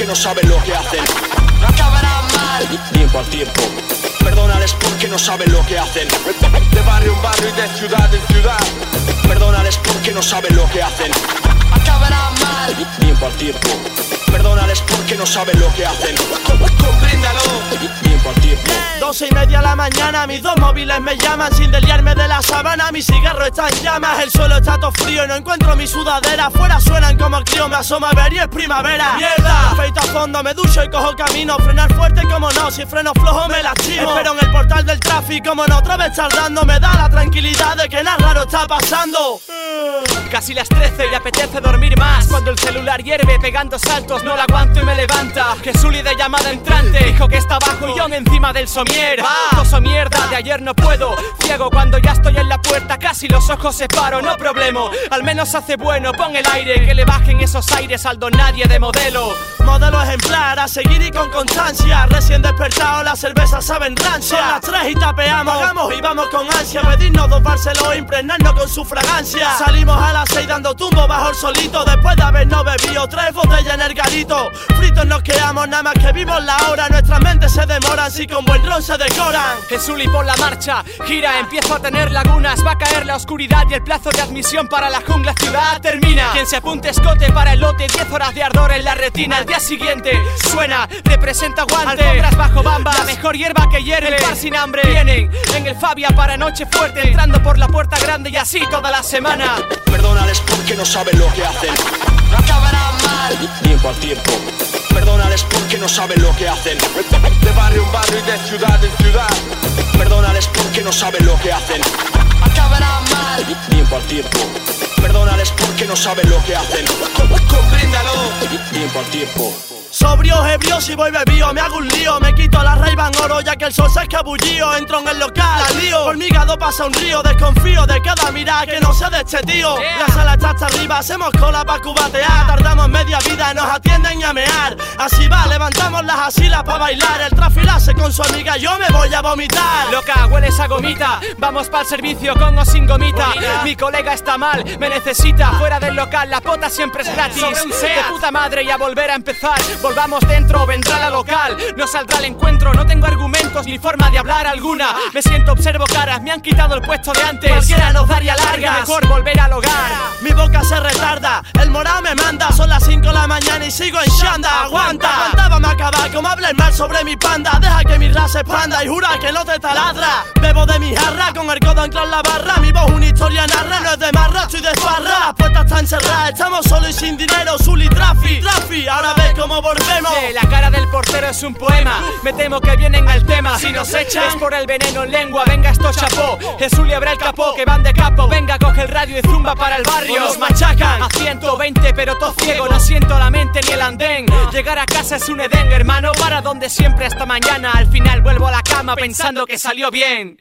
no saben lo que hacen. No acabará mal. Tiempo al tiempo. Perdónales porque no saben lo que hacen. De barrio en barrio y de ciudad en ciudad. Perdónales porque no saben lo que hacen. Acabará mal. Tiempo al tiempo. Perdónales porque no saben lo que hacen. Compréndalo. Tiempo al tiempo. 12:30 de la mañana, mis dos móviles me llaman sin desliarme de la sabana. Mi cigarro está en llamas, el suelo está todo frío y no encuentro mi sudadera. Afuera suenan como crío, me asoma a ver y es primavera. ¡Mierda! Afeito a fondo, me ducho y cojo camino. Frenar fuerte como no, si freno flojo me lastimo. Espero en el portal del tráfico, como no, otra vez tardando. Me da la tranquilidad de que nada raro está pasando. Casi las 13 y apetece dormir más. Cuando el celular hierve pegando saltos, no la aguanto y me levanta. Jesuli de llamada entrante, dijo que está abajo y yo encima del somier. Toso mierda, de ayer no puedo. Ciego cuando ya estoy en la puerta, casi los ojos separo, no problema. Al menos hace bueno, pon el aire, que le bajen esos aires al don nadie de modelo. Modelo ejemplar, a seguir y con constancia. Recién despertado, las cervezas saben rancia. Son las 3 y tapeamos, pagamos y vamos con ansia. Pedirnos 2 Barcelos, impregnarnos con su fragancia. Salimos a las 6 dando tumbo bajo el solito. Después de habernos bebido 3 botellas en el garito. Fritos nos quedamos, nada más que vimos la hora. Nuestras mentes se demoran, si con buen ron se decoran. Jesuli por la marcha, gira, empiezo a tener lagunas. Va a caer la oscuridad y el plazo de admisión para la jungla ciudad termina. Quien se apunte escote para el lote, 10 horas de ardor en la retina. Al día siguiente suena, representa guante. Alfombras bajo bambas, la mejor hierba que hierve. El par sin hambre, vienen en el Fabia para noche fuerte. Entrando por la puerta grande y así toda la semana. Perdónales porque no saben lo que hacen. No acabará mal. Tiempo al tiempo. Perdónales porque no saben lo que hacen. De barrio en barrio y de ciudad en ciudad. Perdónales porque no saben lo que hacen. Acabará mal. Tiempo al tiempo. Perdónales porque no saben lo que hacen. Compréndalo. Tiempo al tiempo. Sobrio, ebrio, si voy bebido, me hago un lío. Me quito la Ray-Ban oro ya que el sol se ha escabullío. Entro en el local, la lío. Por mi gado pasa un río, desconfío de cada mirada que no sea de este tío. La sala está hasta arriba, hacemos cola pa' cubatear. Tardamos media vida y nos atienden a mear. Así va, levantamos las asilas pa' bailar. El trafilase con su amiga, yo me voy a vomitar. Loca, hueles a gomita, vamos pa'l servicio con o sin gomita. Mi colega está mal, me necesita. Fuera del local, la pota siempre es gratis. De puta madre y a volver a empezar. Volvamos dentro, vendrá la local. No saldrá el encuentro, no tengo argumentos ni forma de hablar alguna. Me siento, observo caras, me han quitado el puesto de antes. Cualquiera nos daría largas, mejor volver al hogar. Mi boca se retarda, el morado me manda. Son las 5 de la mañana y sigo en Shanda. Aguanta, aguantábame a acabar, como hables mal sobre mi panda. Deja que mi raza se expanda y jura que no te taladra. Bebo de mi jarra, con el codo anclado en la barra. Mi voz una historia narra, no es de marra, estoy de farra. Las puertas están cerradas, estamos solos y sin dinero. Zuli, trafi, ahora ves cómo volvemos. La cara del portero es un poema. Me temo que vienen al tema. Si nos echan es por el veneno en lengua. Venga, esto chapó. Jesús le abre el capó, que van de capo. Venga, coge el radio y zumba para el barrio. Nos machacan a 120, pero todo ciego. No siento la mente ni el andén. Llegar a casa es un edén, hermano. Para donde siempre hasta mañana. Al final vuelvo a la cama pensando que salió bien.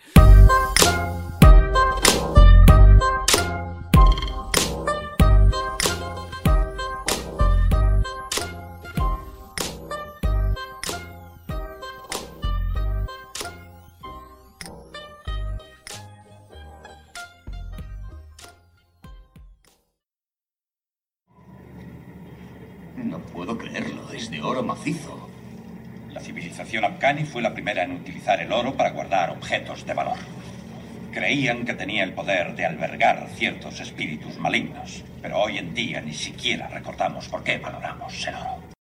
No puedo creerlo, es de oro macizo. La civilización afgani fue la primera en utilizar el oro para guardar objetos de valor. Creían que tenía el poder de albergar ciertos espíritus malignos, pero hoy en día ni siquiera recordamos por qué valoramos el oro.